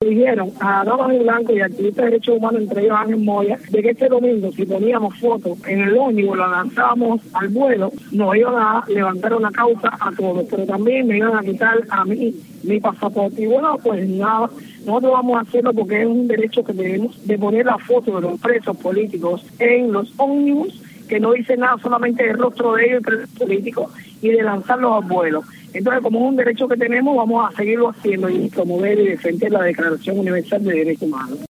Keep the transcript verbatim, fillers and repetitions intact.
dijeron a damas de blanco y activistas de derechos humanos, entre ellos Ángel Moya, de que este domingo, si poníamos fotos en el ómnibus, la lanzábamos al vuelo, nos iban a levantar una causa a todos, pero también me iban a quitar a mí mi pasaporte. Y bueno, pues nada, nosotros vamos a hacerlo porque es un derecho que tenemos de poner la foto de los presos políticos en los ómnibus, que no dice nada, solamente el rostro de ellos, presos políticos, y de lanzarlos al vuelo. Entonces, como es un derecho que tenemos, vamos a seguirlo haciendo y promover y defender la Declaración Universal de Derechos Humanos.